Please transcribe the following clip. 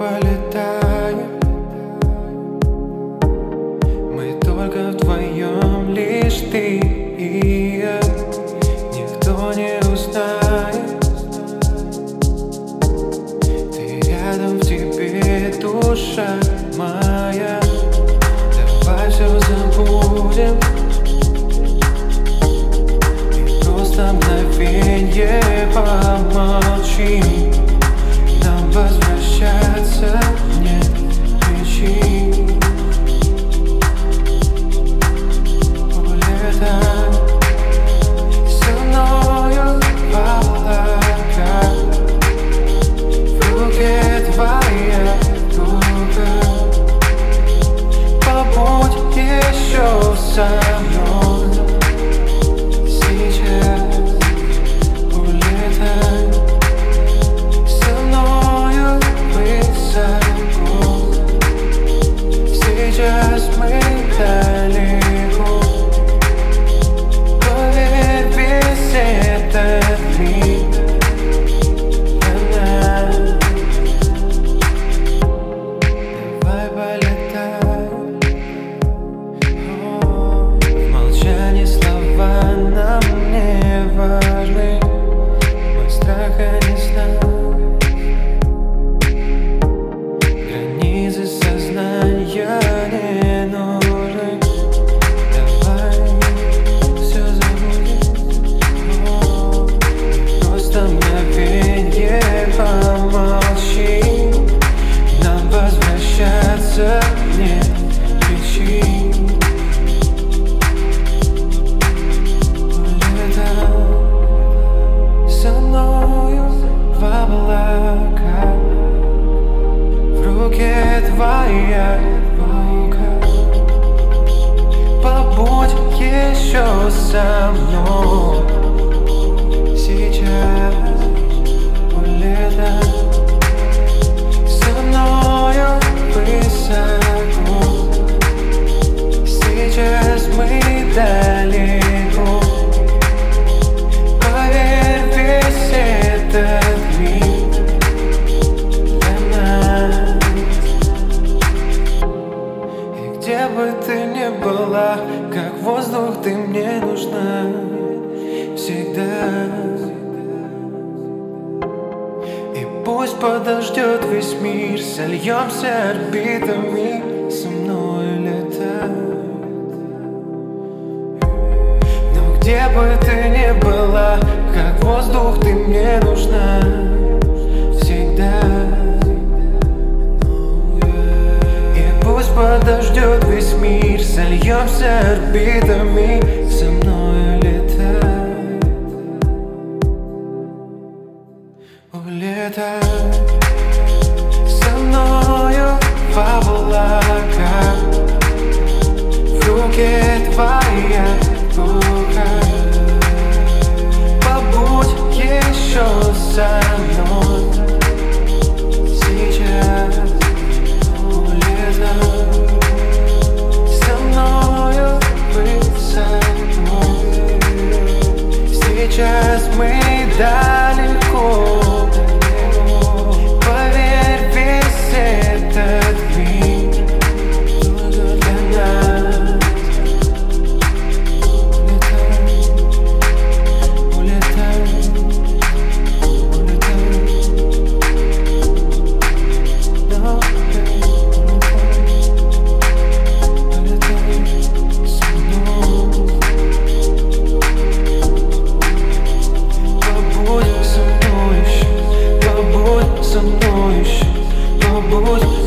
полетаем. Мы только вдвоем, лишь ты и я. Никто не узнает. Ты рядом, в тебе душа моя. Давай все забудем и просто мгновенье помолчим. Нам возвращаться нет причин. Улетай со мною в облака. В руке твоя рука. Побудь еще со мной сейчас. Улетай со мною высоко. Сейчас мы далеко. Поверь, весь этот мир для нас. Давай полетаем. В молчании слова нам не важны. Мы страха не знаем. Границы сознания не нужны. Давай все забудем. Просто мгновенье помолчим. Нам возвращаться нет причин. Улетай со мною в облака. В руке твоя рука. Побудь еще со мной сейчас. Улетай со мною высоко. Сейчас мы далеко. Поверь, весь этот мир для нас. И где бы ты ни была, как воздух ты мне нужна всегда. И пусть подождет весь мир, сольемся орбитами, со мной летай. Но где бы ты ни была, как воздух ты мне нужна всегда. И пусть подождет весь мир, сольемся орбитами, со мной летай. Улетай со мною в облака. В руке твоя рука. Побудь еще со мной сейчас. Улетай со мною высоко. Сейчас мы далеко. Поверь, весь этот мир для нас. Улетай, улетай, улетай. No, улетай со мной. Побудь со мной еще, побудь со мной еще, побудь.